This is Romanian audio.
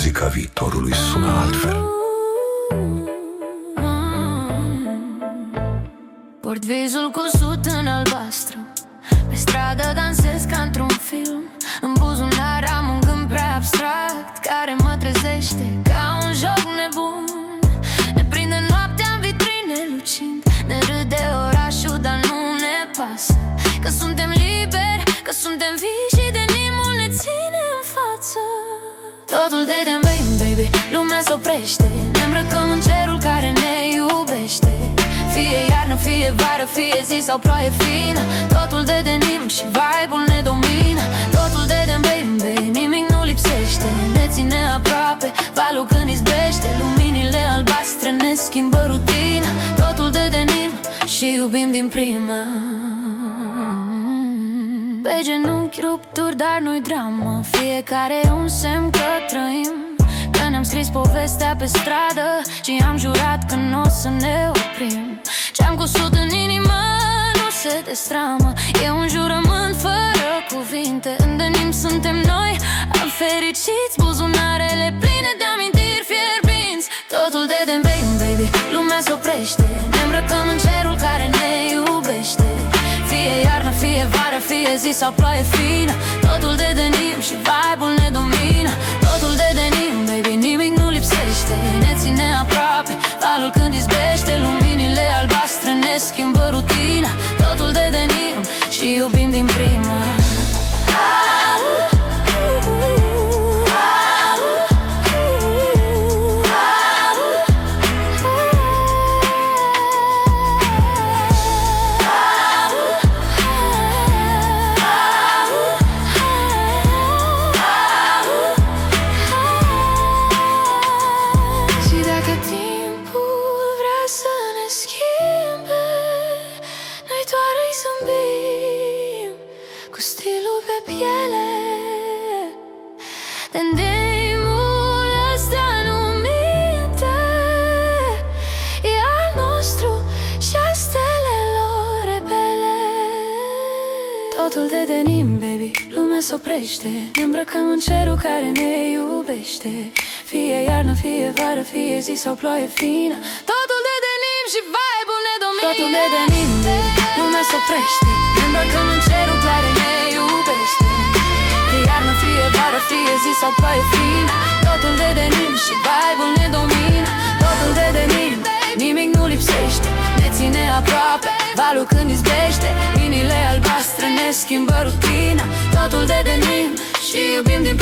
Muzica viitorului sună altfel. Port visul cusut în albastru, pe stradă dansez ca într-un film. În buzunar am un gând prea abstract, care mă trezește ca un joc nebun. Ne prinde noaptea în vitrine lucind, ne râde orașul, dar nu ne pasă. Că suntem liberi, că suntem vii și de nimul ne ține în față. Totul de baby, lumea s-oprește, ne îmbrăcăm în cerul care ne iubește. Fie iarnă, fie vară, fie zi sau ploaie fină, totul de denim și vibe-ul ne domină. Totul de baby, nimic nu lipsește, ne ține aproape, valul când izbește. Luminile albastre ne schimbă rutina, totul de denim și iubim din prima. Pe genunchi rupturi, dar nu-i dramă, fiecare e un semn că trăim. Că ne-am scris povestea pe stradă și am jurat că nu o să ne oprim. Ce-am cusut în inimă nu se destramă, e un jurământ fără cuvinte. În denim suntem noi, am fericiți, buzunarele pline de amintiri fierbinți. Totul de baby, lumea s-oprește, ne îmbrăcăm în cerul care ne iubește. Fie iarnă, fie vară, fie zi sau ploaie fină, totul de denim și vibe-ul ne domină. Totul de denim, baby, nimic nu lipsește, ne ține aproape, valul când izbește. Luminile albastre ne schimbă rutina, totul de denim și iubim din prima. Cu stilul pe piele, tandemul ăsta nu minte, e al nostru și al stelelor rebele. Totul de denim, baby, lumea s-oprește, ne îmbrăcăm în cerul care ne iubește. Fie iarnă, fie vară, fie zi sau ploaie fină, totul de denim și vibe-ul ne domină. Totul de denim, baby, lumea s-oprește, ne îmbrăcăm în cerul care ne iubește. Fie iarnă, fie vară, fie zi sau ploaie fină, totul de denim și vibe-ul ne domină. Totul de denim, nimic nu lipsește, ne ține aproape, valul când izbește. Minile albastre ne schimbă rutina, totul de denim și iubim din